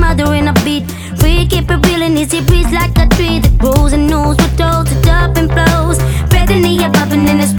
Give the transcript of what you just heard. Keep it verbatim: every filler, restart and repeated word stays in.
another in a beat. Free, keep it real and easy breeze like a tree that grows and knows what goes, it up and flows. Breathing the air, popping in the